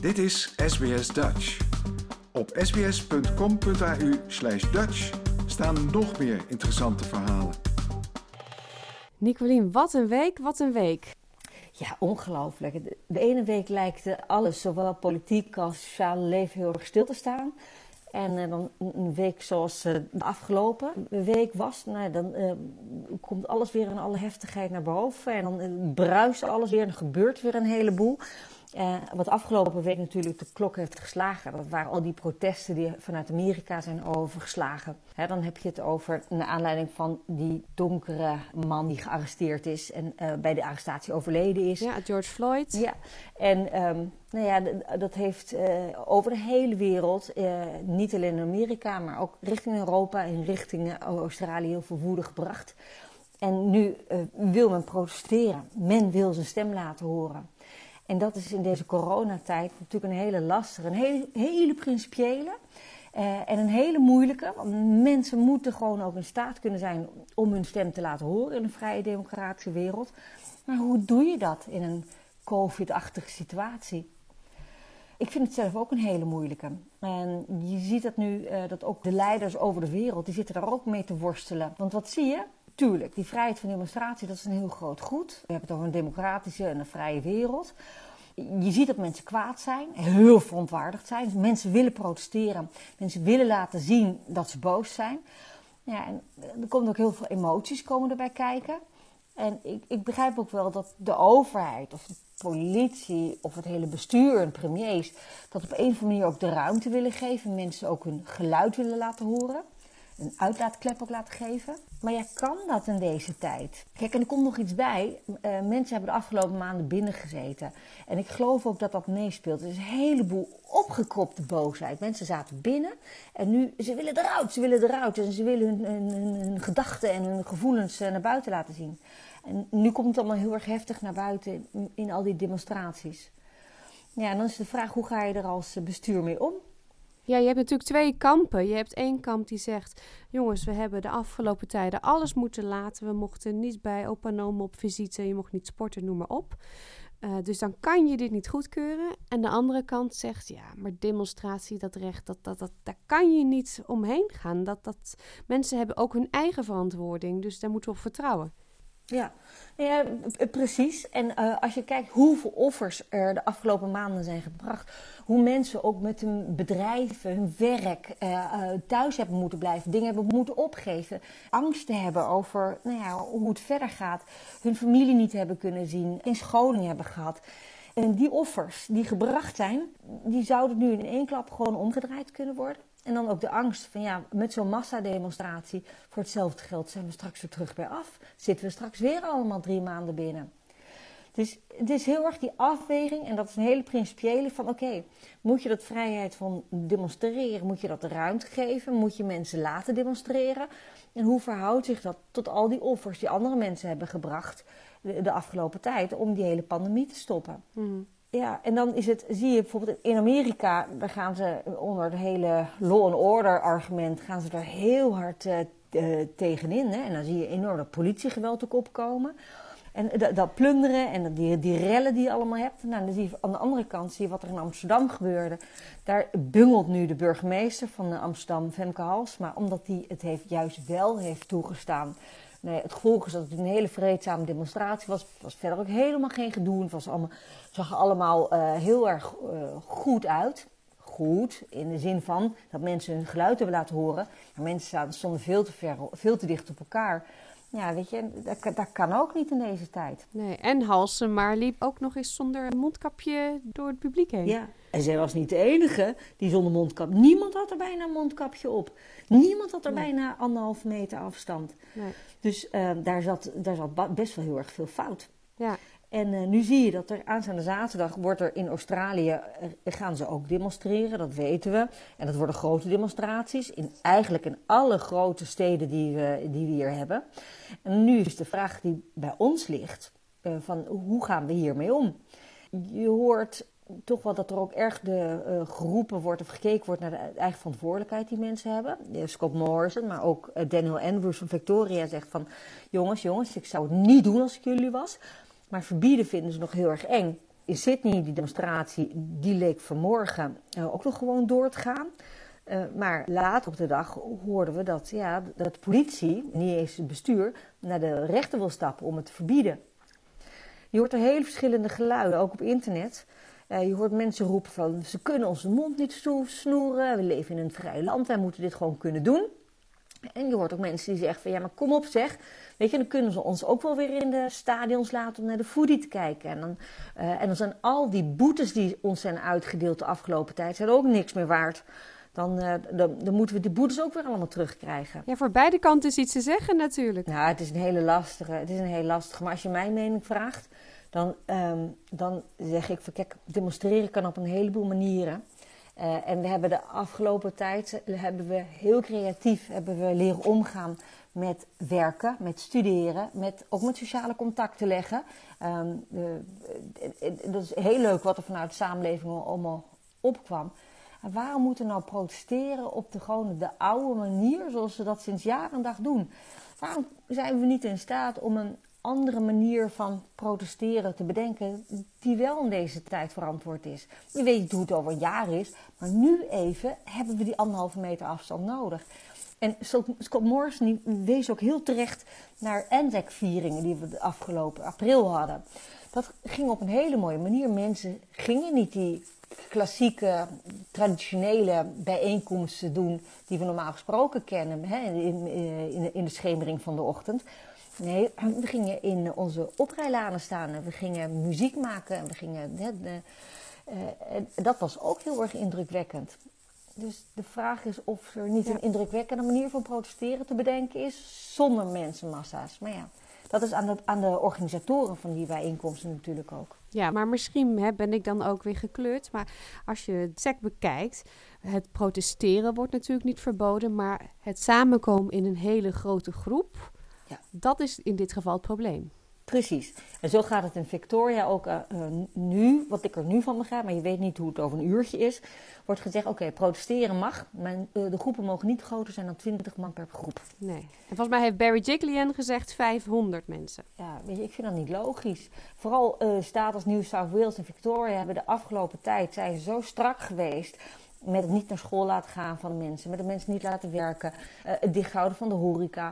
Dit is SBS Dutch. Op sbs.com.au/Dutch staan nog meer interessante verhalen. Nicolien, wat een week, wat een week. Ja, ongelooflijk. De ene week lijkt alles, zowel politiek als sociale leven, heel erg stil te staan. En dan een week zoals de afgelopen week was, dan komt alles weer in alle heftigheid naar boven. En dan bruist alles weer en er gebeurt weer een heleboel. Wat afgelopen week natuurlijk de klok heeft geslagen, dat waren al die protesten die vanuit Amerika zijn overgeslagen. Dan heb je het over naar aanleiding van die donkere man die gearresteerd is en bij de arrestatie overleden is. Ja, George Floyd. Ja, en dat heeft over de hele wereld, niet alleen in Amerika, maar ook richting Europa en richting Australië heel veel woede gebracht. En nu wil men protesteren. Men wil zijn stem laten horen. En dat is in deze coronatijd natuurlijk een hele lastige, een hele principiële en een hele moeilijke. Want mensen moeten gewoon ook in staat kunnen zijn om hun stem te laten horen in een vrije democratische wereld. Maar hoe doe je dat in een COVID-achtige situatie? Ik vind het zelf ook een hele moeilijke. En je ziet dat nu, dat ook de leiders over de wereld, die zitten daar ook mee te worstelen. Want wat zie je? Tuurlijk, die vrijheid van demonstratie, dat is een heel groot goed. We hebben het over een democratische en een vrije wereld. Je ziet dat mensen kwaad zijn, heel verontwaardigd zijn. Mensen willen protesteren, mensen willen laten zien dat ze boos zijn. Ja, en er komen ook heel veel emoties erbij kijken. En ik begrijp ook wel dat de overheid of de politie of het hele bestuur en premiers dat op een of andere manier ook de ruimte willen geven. Mensen ook hun geluid willen laten horen. Een uitlaatklep ook laten geven. Maar ja, kan dat in deze tijd? Kijk, en er komt nog iets bij. Mensen hebben de afgelopen maanden binnen gezeten. En ik geloof ook dat dat meespeelt. Er is een heleboel opgekropte boosheid. Mensen zaten binnen en nu, ze willen eruit. En ze willen hun gedachten en hun gevoelens naar buiten laten zien. En nu komt het allemaal heel erg heftig naar buiten in al die demonstraties. Ja, en dan is de vraag, hoe ga je er als bestuur mee om? Ja, je hebt natuurlijk twee kampen. Je hebt één kamp die zegt, jongens, we hebben de afgelopen tijden alles moeten laten. We mochten niet bij opa en oma op visite, je mocht niet sporten, noem maar op. Dus dan kan je dit niet goedkeuren. En de andere kant zegt, ja, maar demonstratie, dat recht, daar kan je niet omheen gaan. Mensen hebben ook hun eigen verantwoording, dus daar moeten we op vertrouwen. Ja, precies. En als je kijkt hoeveel offers er de afgelopen maanden zijn gebracht, hoe mensen ook met hun bedrijven, hun werk thuis hebben moeten blijven, dingen hebben moeten opgeven, angsten hebben over hoe het verder gaat, hun familie niet hebben kunnen zien, geen scholing hebben gehad. En die offers die gebracht zijn, die zouden nu in één klap gewoon omgedraaid kunnen worden. En dan ook de angst van met zo'n massademonstratie, voor hetzelfde geld zijn we straks weer terug bij af. Zitten we straks weer allemaal 3 maanden binnen. Dus het is heel erg die afweging en dat is een hele principiële van oké, moet je dat vrijheid van demonstreren, moet je dat de ruimte geven, moet je mensen laten demonstreren? En hoe verhoudt zich dat tot al die offers die andere mensen hebben gebracht de afgelopen tijd om die hele pandemie te stoppen? Mm. Ja, en dan zie je bijvoorbeeld in Amerika, daar gaan ze onder het hele law and order argument, gaan ze er heel hard tegenin. Hè? En dan zie je enorm dat politiegeweld ook opkomen. En dat plunderen en die rellen die je allemaal hebt. Nou, dan zie je aan de andere kant zie je wat er in Amsterdam gebeurde. Daar bungelt nu de burgemeester van Amsterdam, Femke Halsema, omdat hij het juist wel heeft toegestaan. Nee, het gevolg is dat het een hele vreedzame demonstratie was. Het was verder ook helemaal geen gedoe. Het zag er allemaal heel erg goed uit. Goed, in de zin van dat mensen hun geluid hebben laten horen. Maar mensen stonden veel te dicht op elkaar. Ja, weet je, dat kan ook niet in deze tijd. Nee, en Halsema liep ook nog eens zonder mondkapje door het publiek heen. Ja, en zij was niet de enige die zonder mondkap. Niemand had er bijna een mondkapje op. Niemand had er bijna 1,5 meter afstand. Nee. Dus daar zat best wel heel erg veel fout. Ja. En nu zie je dat er aanstaande zaterdag wordt er in Australië, gaan ze ook demonstreren, dat weten we. En dat worden grote demonstraties, eigenlijk in alle grote steden die we hier hebben. En nu is de vraag die bij ons ligt, van hoe gaan we hiermee om? Je hoort toch wel dat er ook erg geroepen wordt of gekeken wordt naar de eigen verantwoordelijkheid die mensen hebben. Scott Morrison, maar ook Daniel Andrews van Victoria zegt van jongens, ik zou het niet doen als ik jullie was. Maar verbieden vinden ze nog heel erg eng. in Sydney, die demonstratie, die leek vanmorgen ook nog gewoon door te gaan. Maar later op de dag hoorden we dat de politie, niet eens het bestuur, naar de rechter wil stappen om het te verbieden. Je hoort er hele verschillende geluiden, ook op internet. Je hoort mensen roepen van, ze kunnen onze mond niet snoeren, we leven in een vrij land, wij moeten dit gewoon kunnen doen. En je hoort ook mensen die zeggen van, ja maar kom op zeg, weet je, dan kunnen ze ons ook wel weer in de stadions laten om naar de footy te kijken. En dan zijn al die boetes die ons zijn uitgedeeld de afgelopen tijd, zijn ook niks meer waard. Dan moeten we die boetes ook weer allemaal terugkrijgen. Ja, voor beide kanten is iets te zeggen natuurlijk. Nou, het is een hele lastige. Maar als je mijn mening vraagt, dan zeg ik van kijk, demonstreren kan op een heleboel manieren. En we hebben de afgelopen tijd heel creatief leren omgaan met werken, met studeren, ook met sociale contacten leggen. Dat is heel leuk wat er vanuit de samenleving allemaal opkwam. En waarom moeten we nou protesteren op de oude manier zoals ze dat sinds jaar en dag doen? Waarom zijn we niet in staat om een andere manier van protesteren te bedenken die wel in deze tijd verantwoord is? Je weet niet hoe het over een jaar is, maar nu even hebben we die 1,5 meter afstand nodig. En Scott Morrison wees ook heel terecht naar Anzac-vieringen die we de afgelopen april hadden. Dat ging op een hele mooie manier. Mensen gingen niet die klassieke, traditionele bijeenkomsten doen die we normaal gesproken kennen, in de schemering van de ochtend. Nee, we gingen in onze oprijlanen staan en we gingen muziek maken en we gingen. Dat was ook heel erg indrukwekkend. Dus de vraag is of er niet een indrukwekkende manier van protesteren te bedenken is zonder mensenmassa's. Maar ja, dat is aan de organisatoren van die bijeenkomsten natuurlijk ook. Ja, maar misschien ben ik dan ook weer gekleurd. Maar als je het SEC bekijkt, het protesteren wordt natuurlijk niet verboden, maar het samenkomen in een hele grote groep, dat is in dit geval het probleem. Precies. En zo gaat het in Victoria ook nu, wat ik er nu van begrijp, maar je weet niet hoe het over een uurtje is, wordt gezegd, oké, protesteren mag, maar de groepen mogen niet groter zijn dan 20 man per groep. Nee. En volgens mij heeft Barry Jiglian gezegd 500 mensen. Ja, weet je, ik vind dat niet logisch. Vooral staten als New South Wales en Victoria hebben de afgelopen tijd zijn zo strak geweest met het niet naar school laten gaan van de mensen, met de mensen niet laten werken, het dichthouden van de horeca.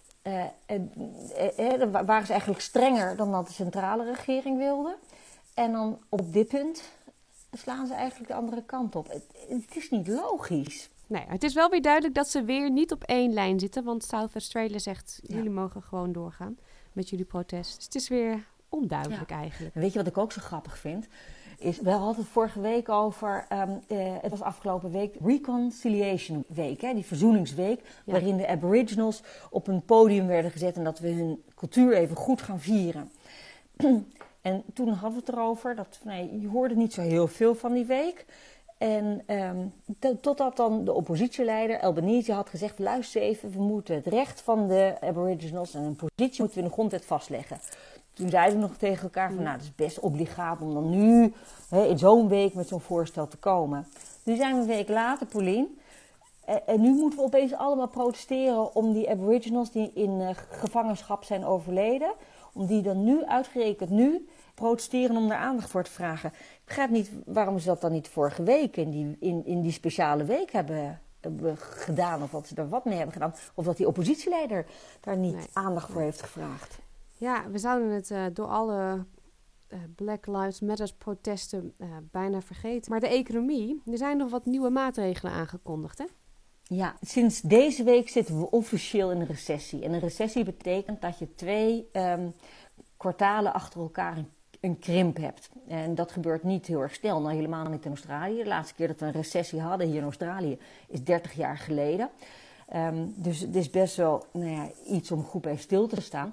Waren ze eigenlijk strenger dan dat de centrale regering wilde. En dan op dit punt slaan ze eigenlijk de andere kant op. Het is niet logisch. Nee, het is wel weer duidelijk dat ze weer niet op één lijn zitten. Want South Australia zegt, jullie mogen gewoon doorgaan met jullie protest. Dus het is weer onduidelijk eigenlijk. En weet je wat ik ook zo grappig vind? We hadden het vorige week over, het was afgelopen week, Reconciliation Week, die verzoeningsweek, waarin de Aboriginals op een podium werden gezet en dat we hun cultuur even goed gaan vieren. En toen hadden we het erover, je hoorde niet zo heel veel van die week. En totdat dan de oppositieleider Albanese had gezegd, luister even, we moeten het recht van de Aboriginals en hun positie moeten we in de grondwet vastleggen. Toen zeiden we nog tegen elkaar van, het is best obligaat om dan nu in zo'n week met zo'n voorstel te komen. Nu zijn we een week later, Paulien. En nu moeten we opeens allemaal protesteren om die Aboriginals die in gevangenschap zijn overleden. Om die dan nu, uitgerekend nu, protesteren om daar aandacht voor te vragen. Ik begrijp niet waarom ze dat dan niet vorige week in die speciale week hebben gedaan. Of dat ze er wat mee hebben gedaan. Of dat die oppositieleider daar niet aandacht voor heeft gevraagd. Ja, we zouden het door alle Black Lives Matter protesten bijna vergeten. Maar de economie, er zijn nog wat nieuwe maatregelen aangekondigd, hè? Ja, sinds deze week zitten we officieel in een recessie. En een recessie betekent dat je 2 kwartalen achter elkaar een krimp hebt. En dat gebeurt niet heel erg snel, nou helemaal niet in Australië. De laatste keer dat we een recessie hadden hier in Australië is 30 jaar geleden. Dus het is best wel iets om goed bij stil te staan.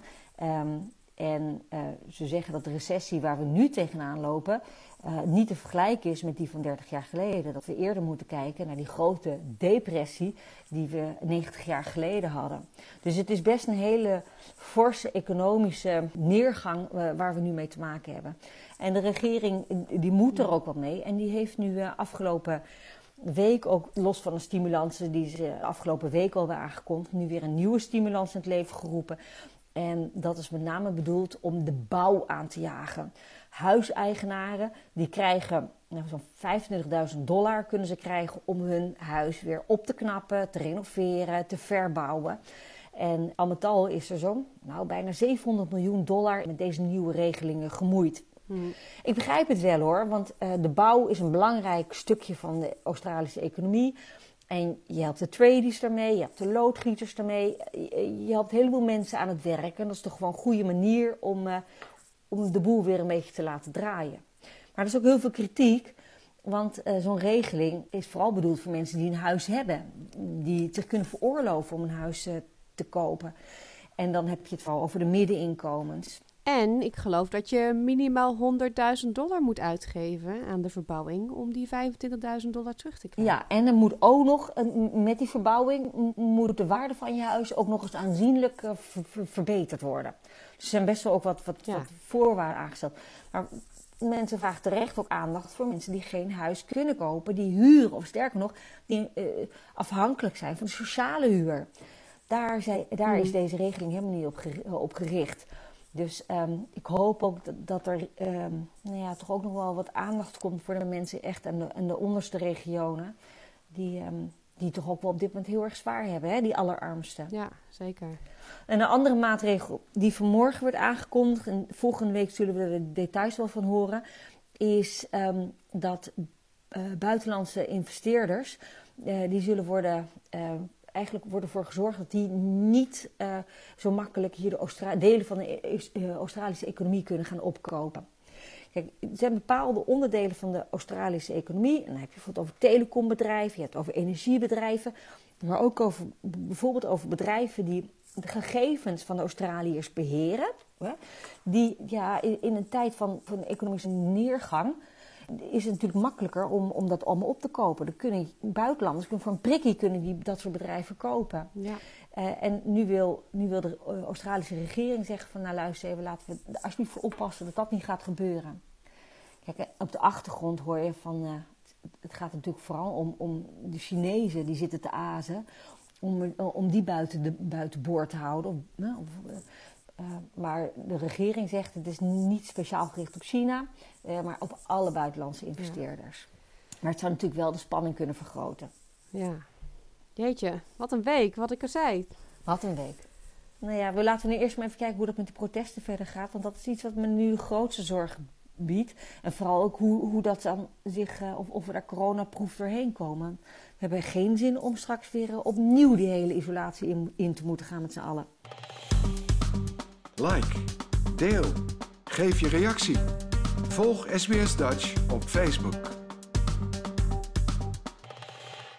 Ze zeggen dat de recessie waar we nu tegenaan lopen niet te vergelijken is met die van 30 jaar geleden. Dat we eerder moeten kijken naar die grote depressie die we 90 jaar geleden hadden. Dus het is best een hele forse economische neergang waar we nu mee te maken hebben. En de regering die moet er ook wat mee. En die heeft nu afgelopen week, ook los van de stimulansen die ze afgelopen week al waren aangekondigd, nu weer een nieuwe stimulans in het leven geroepen. En dat is met name bedoeld om de bouw aan te jagen. huiseigenaren die krijgen zo'n $25.000 kunnen ze krijgen om hun huis weer op te knappen, te renoveren, te verbouwen. En al met al is er zo'n bijna $700 miljoen met deze nieuwe regelingen gemoeid. Ik begrijp het wel hoor, want de bouw is een belangrijk stukje van de Australische economie. En je helpt de tradies daarmee, je helpt de loodgieters daarmee. Je helpt een heleboel mensen aan het werk. En dat is toch gewoon een goede manier om de boel weer een beetje te laten draaien. Maar er is ook heel veel kritiek. Want zo'n regeling is vooral bedoeld voor mensen die een huis hebben. Die het zich kunnen veroorloven om een huis te kopen. En dan heb je het vooral over de middeninkomens. En ik geloof dat je minimaal $100.000 moet uitgeven aan de verbouwing om die $25.000 terug te krijgen. Ja, en er moet ook nog, met die verbouwing, moet de waarde van je huis ook nog eens aanzienlijk verbeterd worden. Dus er zijn best wel ook wat voorwaarden aangesteld. Maar mensen vragen terecht ook aandacht voor mensen die geen huis kunnen kopen, die huren of sterker nog, die afhankelijk zijn van de sociale huur. Daar is deze regeling helemaal niet op gericht. Dus ik hoop ook dat er toch ook nog wel wat aandacht komt voor de mensen echt aan de onderste regionen. Die toch ook wel op dit moment heel erg zwaar hebben, hè? Die allerarmsten. Ja, zeker. En een andere maatregel die vanmorgen wordt aangekondigd, en volgende week zullen we er de details wel van horen, is dat buitenlandse investeerders, die zullen worden... Eigenlijk wordt ervoor gezorgd dat die niet zo makkelijk hier de delen van de Australische economie kunnen gaan opkopen. Kijk, er zijn bepaalde onderdelen van de Australische economie. En dan heb je bijvoorbeeld over telecombedrijven, je hebt het over energiebedrijven. Maar ook bijvoorbeeld over bedrijven die de gegevens van de Australiërs beheren. Die in een tijd van economische neergang is het natuurlijk makkelijker om dat allemaal op te kopen. Dan kunnen buitenlanders voor een prikkie kunnen dat soort bedrijven kopen. Ja. En nu wil de Australische regering zeggen van luister even, laten we er alsjeblieft voor oppassen dat dat niet gaat gebeuren. Kijk, op de achtergrond hoor je van, het gaat natuurlijk vooral om de Chinezen die zitten te azen, om die buiten boord te houden. Maar de regering zegt het is niet speciaal gericht op China, maar op alle buitenlandse investeerders. Ja. Maar het zou natuurlijk wel de spanning kunnen vergroten. Ja, jeetje, wat een week, wat ik al zei. Wat een week. Laten we nu eerst maar even kijken hoe dat met de protesten verder gaat. Want dat is iets wat me nu de grootste zorg biedt. En vooral ook hoe dat dan of we daar coronaproof doorheen komen. We hebben geen zin om straks weer opnieuw die hele isolatie in te moeten gaan met z'n allen. Like, deel, geef je reactie. Volg SBS Dutch op Facebook.